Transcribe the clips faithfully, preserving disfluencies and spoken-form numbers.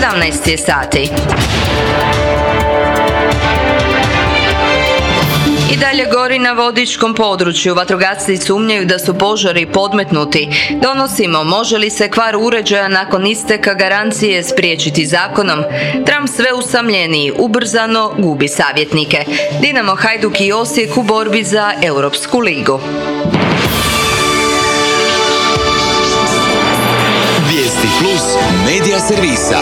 sedamnaest je sati. I dalje gori na vodičkom području. Vatrogasci sumnjaju da su požari podmetnuti. Donosimo, može li se kvar uređaja nakon isteka garancije spriječiti zakonom? Trump sve usamljeniji, ubrzano gubi savjetnike. Dinamo, Hajduk i Osijek u borbi za Europsku ligu. Vijesti plus medija servisa.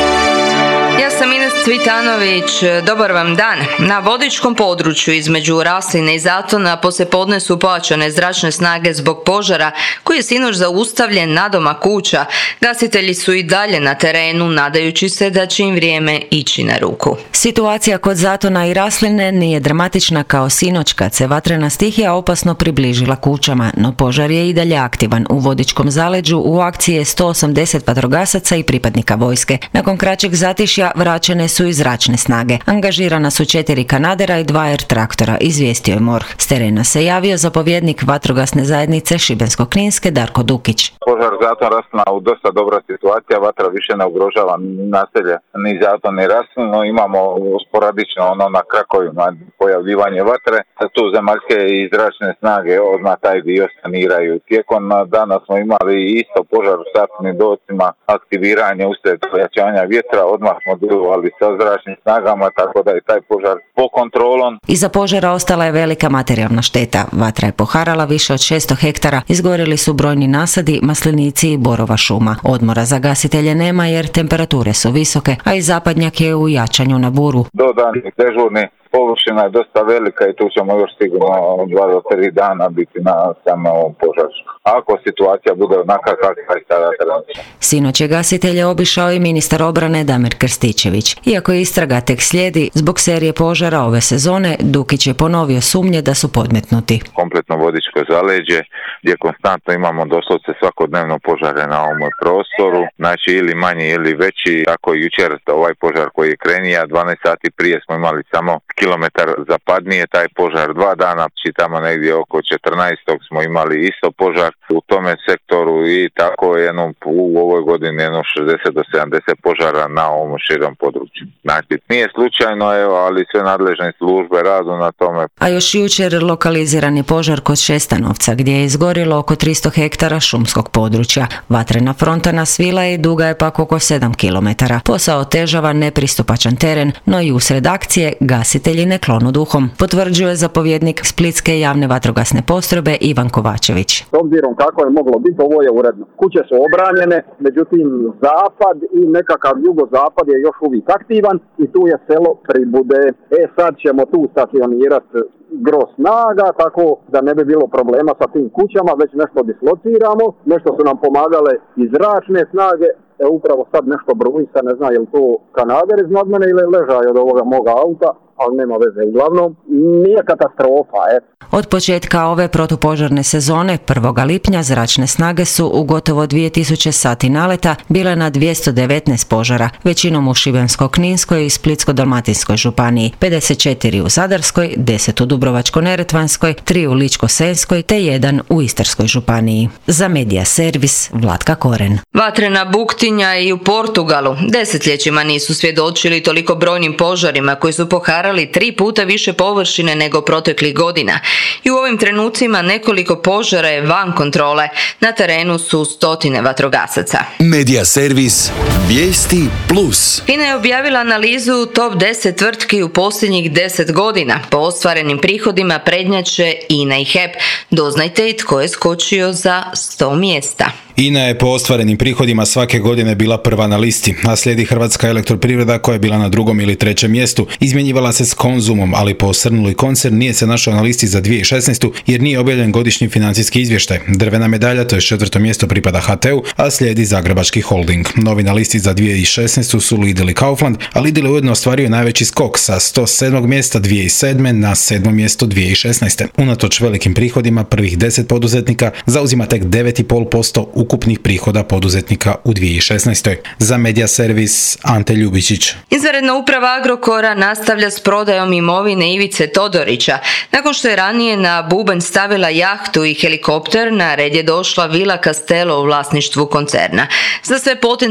Ja sam Ines Cvitanović, dobar vam dan. Na vodičkom području između Rasline i Zatona poslijepodne su pojačane zračne snage zbog požara koji je sinoć zaustavljen nadomak kuća. Gasitelji su i dalje na terenu, nadajući se da će im vrijeme ići na ruku. Situacija kod Zatona i Rasline nije dramatična kao sinoć kad se vatrena stihija opasno približila kućama, no požar je i dalje aktivan. U Vodičkom zaleđu u akciji je sto osamdeset vatrogasaca i pripadnika vojske. Nakon kraćeg zatišja vraćene su i zračne snage. Angažirana su četiri kanadera i dva er traktora, izvijestio je MORH. S terena se javio zapovjednik vatrogasne zajednice Šibensko-kninske Darko Dukić. Požar Zaton Raslina u dosta dobra situacija, vatra više ne ugrožava naselje ni Zaton ni Raslinu. Imamo sporadično ono na krakovima pojavljivanje vatre. Tu zemaljske i zračne snage odmah taj dio saniraju. Tijekom dana smo imali isto požar u Satnim docima, aktiviranje uslijed pojačanja vjetra, odmah smo djelovali sa zračnim snagama, tako da je taj požar po kontrolom. Iza požara ostala je velika materijalna šteta. Vatra je poharala više od šesto hektara, izgorjeli su brojni nasadi, maslinici i borova šuma. Odmora za gasitelje nema jer temperature su visoke, a i zapadnjak je u jačanju na buru. Dodani dežurni površina je dosta velika i tu ćemo još sigurno dva do tri dana biti na samom požaru. Ako situacija bude onaka kakva je sada trenutno. Sinoć je gasitelje obišao i ministar obrane Damir Krstičević. Iako istraga tek slijedi, zbog serije požara ove sezone, Dukić je ponovio sumnje da su podmetnuti. Kompletno Vodičko zaleđe, gdje konstantno imamo doslovce svakodnevno požare na ovom prostoru, znači ili manji ili veći. Tako jučer ovaj požar koji je krenija, dvanaest sati prije smo imali samo kilometar zapadnije taj požar, dva dana, čitamo negdje oko četrnaestog smo imali isto požar u tome sektoru i tako jedno, u ovoj godini jedno šezdeset do sedamdeset požara na ovom širom području. Znači, nije slučajno, evo, ali sve nadležne službe radu na tome. A još jučer lokaliziran je požar kod Šestanovca, gdje je izgorilo oko tristo hektara šumskog područja. Vatrena fronta nasvila je i duga je pak oko sedam kilometara. Posao otežava nepristupačan teren, no i usred akcije gasitelji ne klonu duhom, potvrđuje zapovjednik Splitske javne vatrogasne postrojbe Ivan Kovačević. S obzirom kako je moglo biti, ovo je uredno. Kuće su obranjene, međutim zapad i nekakav jugozapad je još uvijek aktivan i tu je selo Pribude. E sad ćemo tu stacionirati gro snaga, tako da ne bi bilo problema sa tim kućama, već nešto dislociramo, nešto su nam pomagale i zračne snage. E, upravo sad nešto brujsa, ne znam je li to kanader iznad mene ili ležaj od ovoga moga auta, ali nema veze. Uglavnom, nije katastrofa, eto. Od početka ove protupožarne sezone, prvog lipnja, zračne snage su u gotovo dvije tisuće sati naleta bile na dvjesto devetnaest požara, većinom u Šibensko-kninskoj i Splitsko-dalmatinskoj županiji, pedeset četiri u Zadarskoj, deset u Dubrovačko-neretvanskoj, tri u Ličko-senjskoj te jedan u Istarskoj županiji. Za Medija servis Vlatka Koren. Vatrena buktinja i u Portugalu. Desetljećima nisu svjedočili toliko brojnim požarima koji su poharali tri puta više površine nego proteklih godina. I u ovim trenucima nekoliko požara je van kontrole. Na terenu su stotine vatrogasaca. Medija servis Vijesti plus. FINA je objavila analizu top deset tvrtki u posljednjih deset godina. Po ostvarenim prihodima prednjače I N A i H E P. Doznajte i tko je skočio za sto mjesta. I N A je po ostvarenim prihodima svake godine bila prva na listi, a slijedi Hrvatska elektroprivreda koja je bila na drugom ili trećem mjestu. Izmjenjivala se s Konzumom, ali po osrnuli koncern nije se našao na listi za dvije tisuće šesnaestu jer nije objavljen godišnji financijski izvještaj. Drvena medalja, to je četvrto mjesto, pripada H T-u, a slijedi Zagrebački holding. Novi na listi za dvije tisuće šesnaestu su Lidl i Kaufland, a Lidl je ujedno ostvario najveći skok sa sto sedmog mjesta dvije tisuće sedme na sedmo mjesto dvije tisuće šesnaeste. Unatoč velikim prihodima, prvih deset poduzetnika zauzima tek devet zarez pet posto ukupnih prihoda poduzetnika u dvije tisuće šesnaestoj. Za Medija servis Ante Ljubičić. Izvanredna uprava Agrokora nastavlja s prodajom imovine Ivice Todorića. Nakon što je ranije na bubanj stavila jahtu i helikopter, na red je došla Vila Castello u vlasništvu koncerna. Za sve potencijalno zainteresirane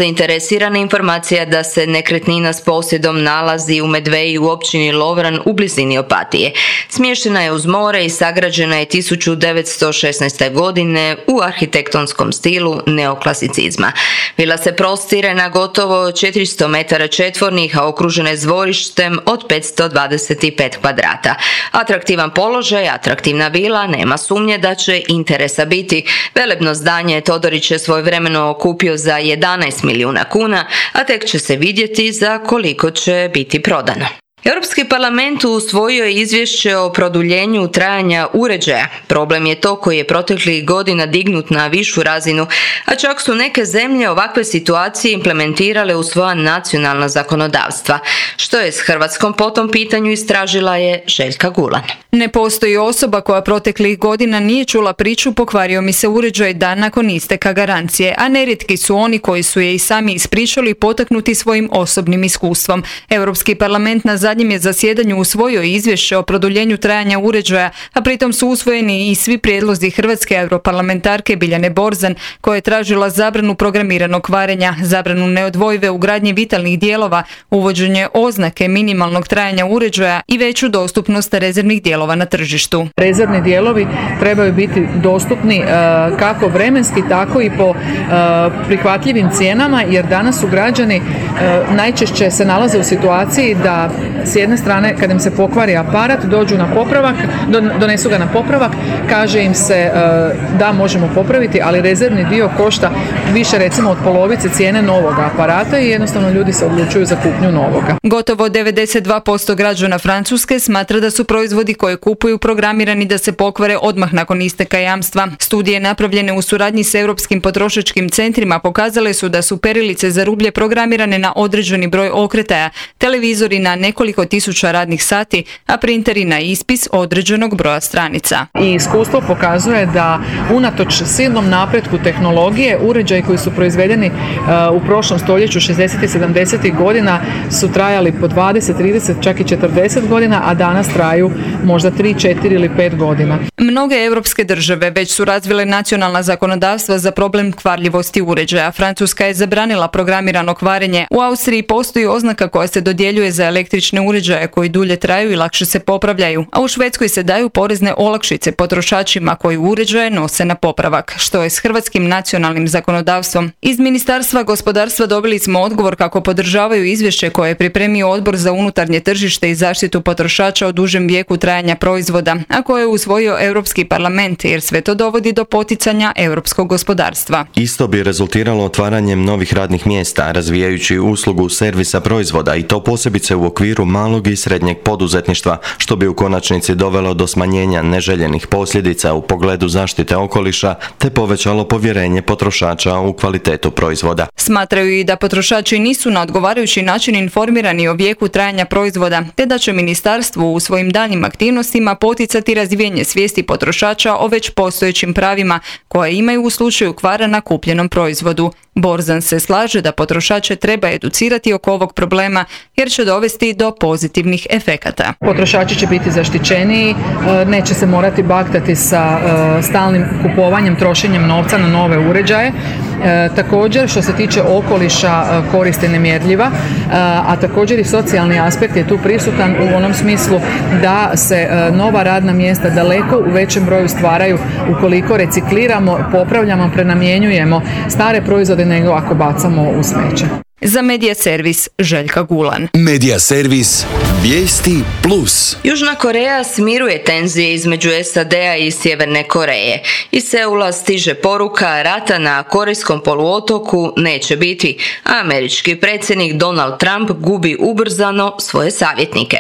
zainteresirana informacija da se nekretnina s posjedom nalazi u Medveji u općini Lovran u blizini Opatije. Smještena je uz more i sagrađena je tisuću devetsto šesnaeste. godine u arhitektonskom stilu neoklasicizma. Vila se prostire na gotovo četiristo metara četvornih, a okružena je dvorištem od petsto dvadeset pet kvadrata. Atraktivan položaj, atraktivna vila, nema sumnje da će interesa biti. Velebno zdanje Todorić je svojevremeno kupio za jedanaest milijuna kuna, a tek će se vidjeti za koliko će biti prodano. Europski parlament usvojio je izvješće o produljenju trajanja uređaja. Problem je to koji je proteklih godina dignut na višu razinu, a čak su neke zemlje ovakve situacije implementirale u svoja nacionalna zakonodavstva. Što je s Hrvatskom po tom pitanju istražila je Željka Gulan. Ne postoji osoba koja proteklih godina nije čula priču pokvario mi se uređaj dan nakon isteka garancije, a nerijetki su oni koji su je i sami ispričali potaknuti svojim osobnim iskustvom. Europski parlament na zadnjem je zasjedanju usvojio izvješće o produljenju trajanja uređaja, a pritom su usvojeni i svi prijedlozi hrvatske europarlamentarke Biljane Borzan, koja je tražila zabranu programiranog kvarenja, zabranu neodvojive ugradnje vitalnih dijelova, uvođenje oznake minimalnog trajanja uređaja i veću dostupnost rezervnih dijelova na tržištu. Rezervni dijelovi trebaju biti dostupni kako vremenski, tako i po prihvatljivim cijenama, jer danas su građani najčešće se nalaze u situaciji da s jedne strane kad im se pokvari aparat dođu na popravak, donesu ga na popravak, kaže im se da možemo popraviti, ali rezervni dio košta više recimo od polovice cijene novog aparata i jednostavno ljudi se odlučuju za kupnju novoga. Gotovo devedeset dva posto građana Francuske smatra da su proizvodi koje kupuju programirani da se pokvare odmah nakon isteka jamstva. Studije napravljene u suradnji s europskim potrošačkim centrima pokazale su da su perilice za rublje programirane na određeni broj okretaja, televizori na nekoliko tisuća radnih sati, a printeri na ispis određenog broja stranica. I iskustvo pokazuje da unatoč silnom napretku tehnologije, uređaji koji su proizvedeni uh, u prošlom stoljeću šezdesetih i sedamdesetih godina su trajali po dvadeset, trideset, čak i četrdeset godina, a danas traju možda tri, četiri ili pet godina. Mnoge europske države već su razvile nacionalna zakonodavstva za problem kvarljivosti uređaja. Francuska je zabranila programirano kvarenje. U Austriji postoji oznaka koja se dodjeljuje za električne uređaje koji dulje traju i lakše se popravljaju, a u Švedskoj se daju porezne olakšice potrošačima koji uređaje nose na popravak. Što je s hrvatskim nacionalnim zakonodavstvom? Iz Ministarstva gospodarstva dobili smo odgovor kako podržavaju izvješće koje je pripremio Odbor za unutarnje tržište i zaštitu potrošača o dužem vijeku trajanja proizvoda, a koje je usvojio Europski parlament, jer sve to dovodi do poticanja europskog gospodarstva. Isto bi rezultiralo otvaranjem novih radnih mjesta, razvijajući uslugu servisa proizvoda, i to posebice u okviru malog i srednjeg poduzetništva, što bi u konačnici dovelo do smanjenja neželjenih posljedica u pogledu zaštite okoliša te povećalo povjerenje potrošača u kvalitetu proizvoda. Smatraju i da potrošači nisu na odgovarajući način informirani o vijeku trajanja proizvoda, te da će ministarstvo u svojim daljnjim aktivnostima poticati razvijanje svijesti potrošača o već postojećim pravima koje imaju u slučaju kvara na kupljenom proizvodu. Borzan se slaže da potrošače treba educirati oko ovog problema jer će dovesti do pozitivnih efekata. Potrošači će biti zaštićeniji, neće se morati baktati sa stalnim kupovanjem, trošenjem novca na nove uređaje. Također, što se tiče okoliša, korist je nemjerljiva, a također i socijalni aspekt je tu prisutan u onom smislu da se nova radna mjesta daleko u većem broju stvaraju ukoliko recikliramo, popravljamo, prenamjenjujemo stare proizvode nego ako bacamo u smeće. Za Medija servis Željka Gulan. Medija servis Vijesti plus. Južna Koreja smiruje tenzije između S A D-a i Sjeverne Koreje. Iz Seula stiže poruka rata na Korejskom poluotoku neće biti, a američki predsjednik Donald Trump gubi ubrzano svoje savjetnike.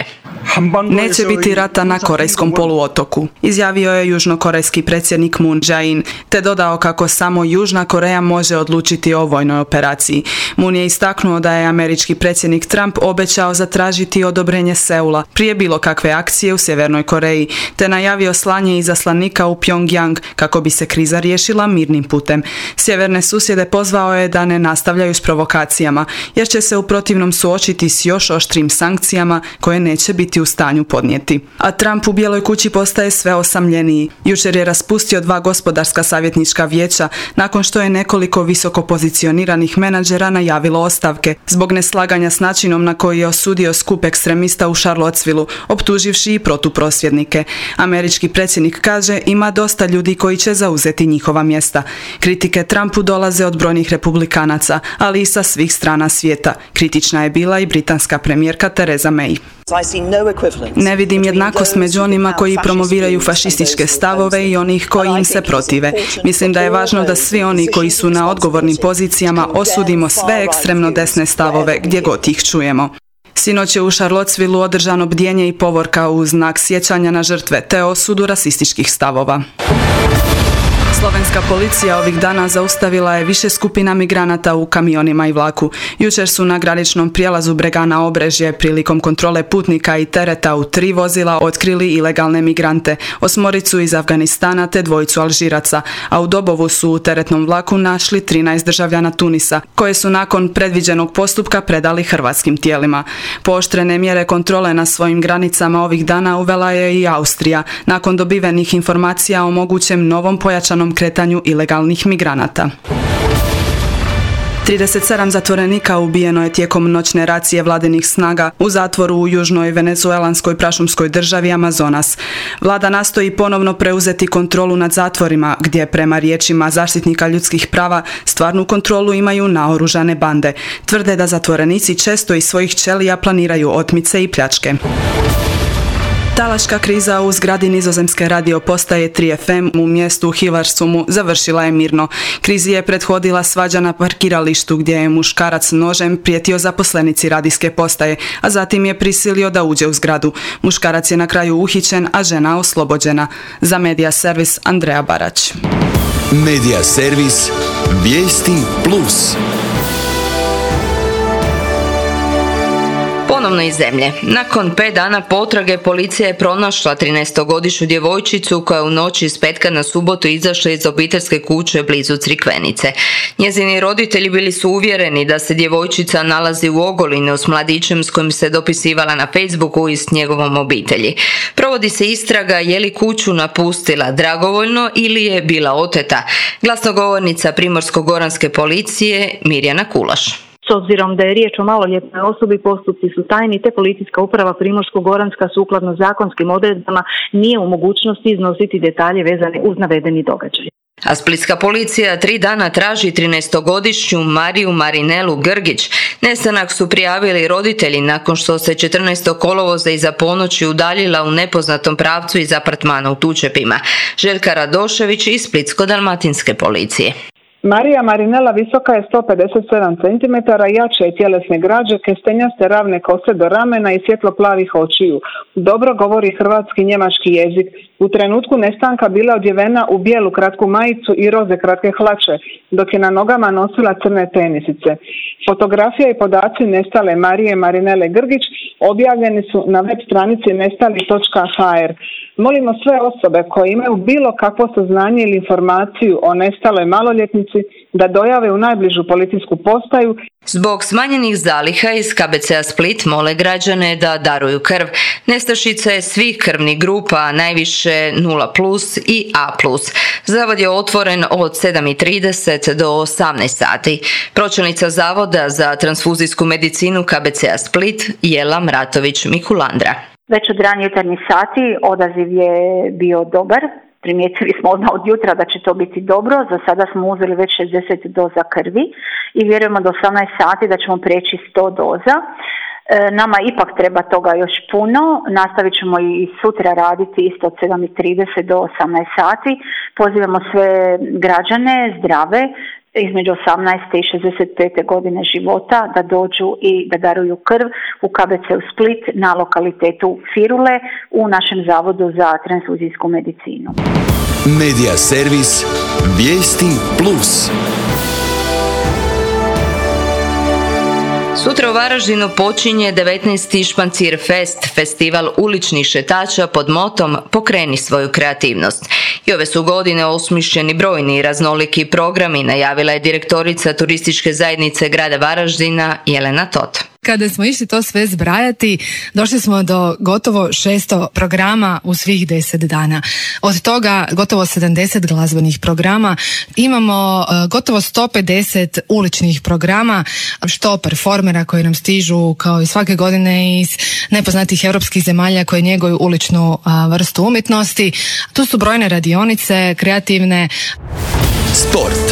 Neće biti rata na Korejskom poluotoku, izjavio je južnokorejski predsjednik Moon Jae-in, te dodao kako samo Južna Koreja može odlučiti o vojnoj operaciji. Moon je istaknuo da je američki predsjednik Trump obećao zatražiti odobrenje Seula prije bilo kakve akcije u Sjevernoj Koreji, te najavio slanje izaslanika u Pyongyang kako bi se kriza riješila mirnim putem. Sjeverne susjede pozvao je da ne nastavljaju s provokacijama, jer će se u protivnom suočiti s još oštrim sankcijama koje neće biti biti u stanju podnijeti. A Trump u Bijeloj kući postaje sve osamljeniji. Jučer je raspustio dva gospodarska savjetnička vijeća nakon što je nekoliko visoko pozicioniranih menadžera najavilo ostavke zbog neslaganja s načinom na koji je osudio skup ekstremista u Charlottesvilleu, optuživši i protuprosvjednike. Američki predsjednik kaže ima dosta ljudi koji će zauzeti njihova mjesta. Kritike Trumpu dolaze od brojnih republikanaca, ali i sa svih strana svijeta. Kritična je bila i britanska premijerka Theresa May. Ne vidim jednakost među onima koji promoviraju fašističke stavove i onih koji im se protive. Mislim da je važno da svi oni koji su na odgovornim pozicijama osudimo sve ekstremno desne stavove gdje god ih čujemo. Sinoć je u Charlottesvilleu održano bdjenje i povorka u znak sjećanja na žrtve te osudu rasističkih stavova. Slovenska policija ovih dana zaustavila je više skupina migranata u kamionima i vlaku. Jučer su na graničnom prijelazu Bregana Obrežje prilikom kontrole putnika i tereta u tri vozila otkrili ilegalne migrante, osmoricu iz Afganistana te dvojicu Alžiraca, a u Dobovu su u teretnom vlaku našli trinaest državljana Tunisa, koje su nakon predviđenog postupka predali hrvatskim tijelima. Pooštrene mjere kontrole na svojim granicama ovih dana uvela je i Austrija, nakon dobivenih informacija o mogućem novom pojačanom kretanju ilegalnih migranata. trideset sedam zatvorenika ubijeno je tijekom noćne racije vladinih snaga u zatvoru u južnoj venezuelanskoj prašumskoj državi Amazonas. Vlada nastoji ponovno preuzeti kontrolu nad zatvorima, gdje prema riječima zaštitnika ljudskih prava stvarnu kontrolu imaju naoružane bande. Tvrde da zatvorenici često iz svojih ćelija planiraju otmice i pljačke. Talačka kriza u zgradi nizozemske radio postaje tri F M u mjestu Hivarsumu završila je mirno. Krizi je prethodila svađa na parkiralištu gdje je muškarac nožem prijetio zaposlenici radijske postaje, a zatim je prisilio da uđe u zgradu. Muškarac je na kraju uhićen, a žena oslobođena. Za Medija servis Andreja Barać. Medija servis Vijesti Plus. Ponovno iz zemlje. Nakon pet dana potrage policija je pronašla trinaestogodišnju djevojčicu koja je u noći iz petka na subotu izašla iz obiteljske kuće blizu Crikvenice. Njezini roditelji bili su uvjereni da se djevojčica nalazi u Ogulinu s mladićem s kojim se dopisivala na Facebooku i s njegovom obitelji. Provodi se istraga je li kuću napustila dragovoljno ili je bila oteta. Glasnogovornica Primorsko-goranske policije Mirjana Kulaš. S obzirom da je riječ o maloljetnoj osobi, postupci su tajni, te policijska uprava Primorsko-goranska sukladno zakonskim odredbama nije u mogućnosti iznositi detalje vezane uz navedeni događaj. A splitska policija tri dana traži trinaestogodišnju Mariju Marinelu Grgić. Nestanak su prijavili roditelji nakon što se četrnaestog kolovoza iza ponoći udaljila u nepoznatom pravcu iz apartmana u Tučepima. Željka Radošević iz Splitsko-dalmatinske policije. Marija Marinela visoka je sto pedeset sedam centimetara, jače je tjelesne građe, kestenjaste ravne kose do ramena i svjetlo plavih očiju. Dobro govori hrvatski i njemački jezik. U trenutku nestanka bila odjevena u bijelu kratku majicu i roze kratke hlače, dok je na nogama nosila crne tenisice. Fotografija i podaci nestale Marije Marinele Grgić objavljeni su na web stranici nestali točka ha er. Molimo sve osobe koje imaju bilo kakvo saznanje ili informaciju o nestaloj maloljetnici da dojave u najbližu policijsku postaju. Zbog smanjenih zaliha iz K B C-a Split mole građane da daruju krv. Nestašica je svih krvnih grupa, najviše nula plus i A plus. Zavod je otvoren od sedam i trideset do osamnaest sati. Pročelnica Zavoda za transfuzijsku medicinu K B C-a Split Jela Mratović-Mikulandra. Već od ranije jutarnjih sati odaziv je bio dobar. Primijetili smo odmah od jutra da će to biti dobro. Za sada smo uzeli već šezdeset doza krvi i vjerujemo do osamnaest sati da ćemo preći sto doza. E, nama ipak treba toga još puno. Nastavit ćemo i sutra raditi isto od sedam i trideset do osamnaest sati. Pozivamo sve građane zdrave između osamnaeste i šezdeset pete godine života da dođu i da daruju krv u K B C-u Split na lokalitetu Firule u našem Zavodu za transfuzijsku medicinu. Medija servis Vijesti Plus. Sutra u Varaždinu počinje devetnaesti Špancir Fest, festival uličnih šetača pod motom Pokreni svoju kreativnost. I ove su godine osmišljeni brojni i raznoliki programi, najavila je direktorica turističke zajednice grada Varaždina Jelena Tot. Kada smo išli to sve zbrajati, došli smo do gotovo šesto programa u svih deset dana. Od toga gotovo sedamdeset glazbenih programa. Imamo uh, gotovo sto pedeset uličnih programa, što performera koji nam stižu kao i svake godine iz nepoznatih europskih zemalja koje njeguju uličnu uh, vrstu umjetnosti. Tu su brojne radionice, kreativne. Sport.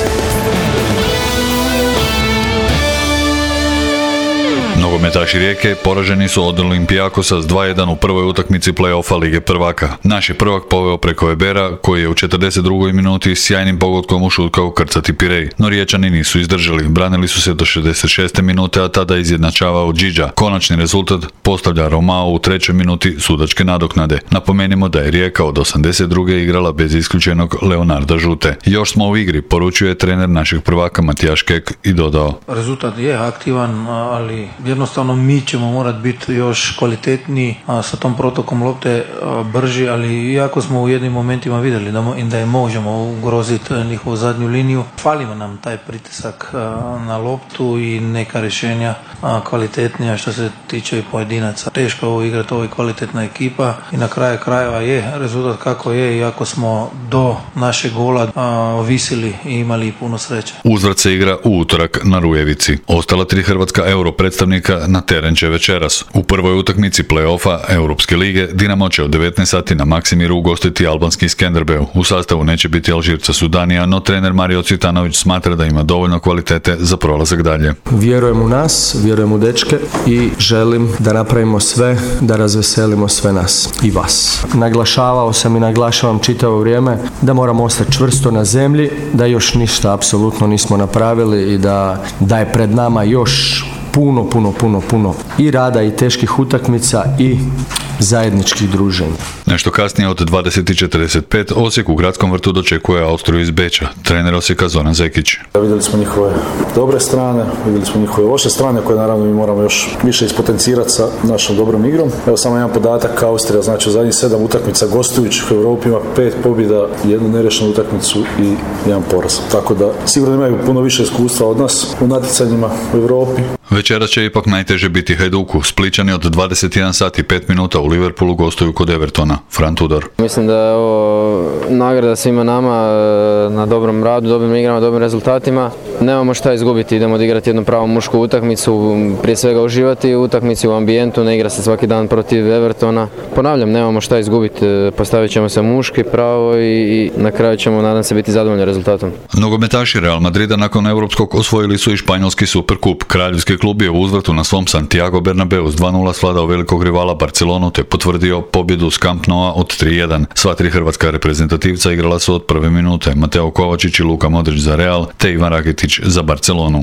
Nogometaši Rijeke poraženi su od Olimpijakosa s dva jedan u prvoj utakmici play-offa Lige prvaka. Naš je prvak poveo preko Ebera, koji je u četrdeset drugoj minuti sjajnim pogodkom ušutkao krcati Pirej. No Riječani nisu izdržali, branili su se do šezdeset šeste minute, a tada izjednačavao Điđa. Konačni rezultat postavlja Romao u trećoj minuti sudačke nadoknade. Napomenimo da je Rijeka od osamdeset druge igrala bez isključenog Leonarda Žute. Još smo u igri, poručuje trener našeg prvaka Matijaš Kek i dodao: rezultat je aktivan, ali jednostavno mi ćemo morati biti još kvalitetniji, a sa tom protokom lopte a, brži, ali iako smo u jednim momentima vidjeli da, mo, da je možemo ugroziti njihovu zadnju liniju, falimo nam taj pritisak a, na loptu i neka rješenja a, kvalitetnija što se tiče i pojedinaca. Teško je ovo igrati, ovo je kvalitetna ekipa i na kraju krajeva je rezultat kako je, iako smo do našeg gola a, visili i imali puno sreće. Uzvrat se igra u utorak na Rujevici. Ostala tri hrvatska euro predstavnika na teren će večeras. U prvoj utakmici play-offa Europske lige Dinamo će od devetnaest sati na Maksimiru ugostiti albanski Skenderbeu. U sastavu neće biti Alžirca Sudanija, no trener Mario Cvitanović smatra da ima dovoljno kvalitete za prolazak dalje. Vjerujem u nas, vjerujem u dečke i želim da napravimo sve da razveselimo sve nas i vas. Naglašavao sam i naglašavam čitavo vrijeme da moramo ostati čvrsto na zemlji, da još ništa apsolutno nismo napravili i da, da je pred nama još puno, puno, puno, puno i rada i teških utakmica i zajedničkih druženja. Nešto kasnije od dvadeset četrdeset pet Osijek u Gradskom vrtu dočekuje Austriju iz Beča. Trener Osijeka Zoran Zekić. Vidjeli smo njihove dobre strane, vidjeli smo njihove loše strane koje naravno mi moramo još više ispotencirati sa našom dobrom igrom. Evo samo jedan podatak, Austrija znači u zadnjih sedam utakmica gostujućih u Europi ima pet pobjeda, jednu nerešenu utakmicu i jedan poraz. Tako da sigurno imaju puno više iskustva od nas u natjecanjima u Europi. Večeras će ipak najteže biti Hajduku. Splićani od dvadeset jedan sati i pet minuta u Liverpoolu gostuju kod Evertona. Fran Tudor. Mislim da je ovo nagrada svima nama na dobrom radu, dobrim igrama, dobrim rezultatima. Nemamo šta izgubiti, idemo odigrati jednu pravu mušku utakmicu, prije svega uživati u utakmici, u ambijentu, ne igra se svaki dan protiv Evertona. Ponavljam, nemamo šta izgubiti, postavit ćemo se muški pravo i, i na kraju ćemo, nadam se, biti zadovoljni rezultatom. Nogometaši Real Madrida nakon europskog osvojili su i španjolski superkup. Kraljevski klub je u uzvratu na svom Santiago Bernabeu s dva nula svladao velikog rivala Barcelonu te potvrdio pobjedu s Camp Noua od tri jedan. Sva tri hrvatska reprezentativca igrala su od prve minute. Mateo Kovačić i Luka Modrić za Real te Ivan Rakitić za Barcelonu.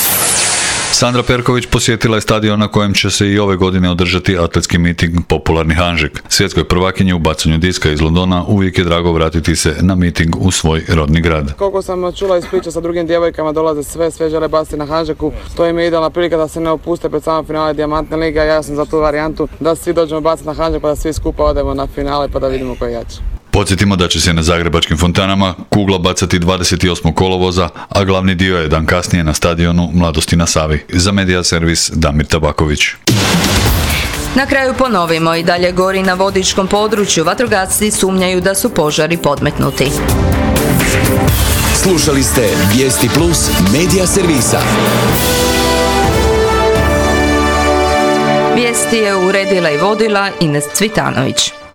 Sandra Perković posjetila je stadion na kojem će se i ove godine održati atletski miting Popularni Hanžek. Svjetskoj prvakinji u bacanju diska iz Londona uvijek je drago vratiti se na miting u svoj rodni grad. Koliko sam čula iz priča sa drugim djevojkama, dolaze sve, sve žele baciti na Hanžeku. To im je idealna prilika da se ne opuste pred samo finale Dijamantne lige. Ja sam za tu varijantu da svi dođemo baciti na Hanžek pa da svi skupa odemo na finale pa da vidimo ko je jači. Podsjetimo da će se na zagrebačkim fontanama kugla bacati dvadeset osmog kolovoza, a glavni dio je dan kasnije na stadionu Mladosti na Savi. Za Medija servis Damir Tabaković. Na kraju ponovimo, i dalje gori na vodičkom području, vatrogasci sumnjaju da su požari podmetnuti. Slušali ste Vijesti Plus Medija servisa. Vijesti je uredila i vodila Ines Cvitanović.